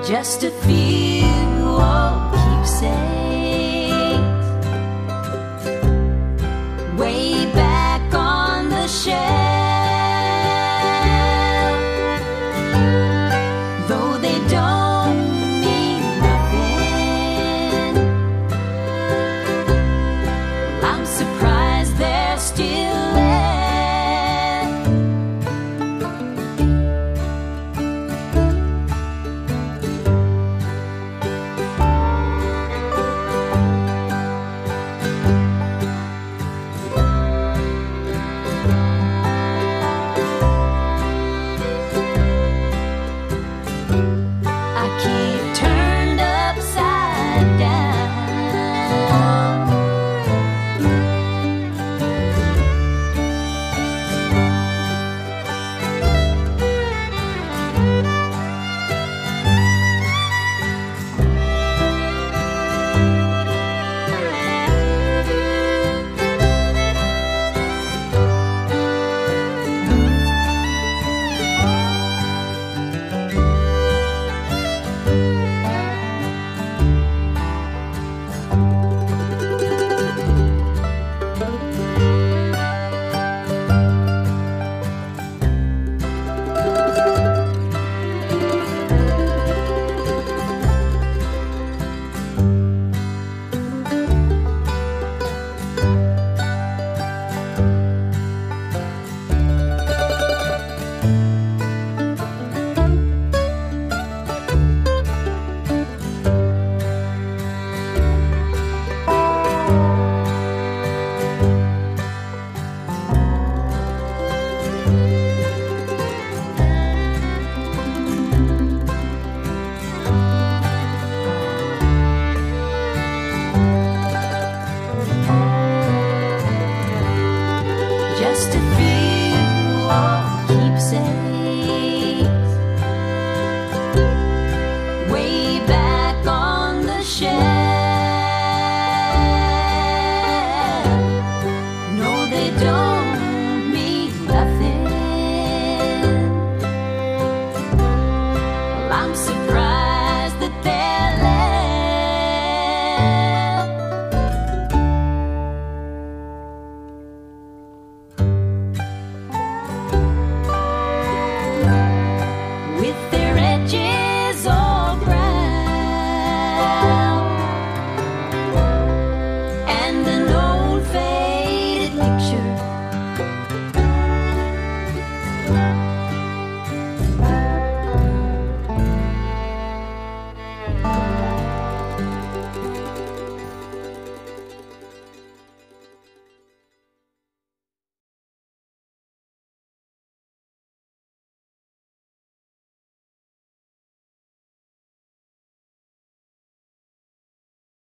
just a few old keepsakes way back on the shelf. Though they don't mean nothing, I'm surprised they're still there. Just a few old keepsakes way back on the shelf. No, they don't mean nothing. Well, I'm surprised that they're left. With their edges all brown and an old faded picture,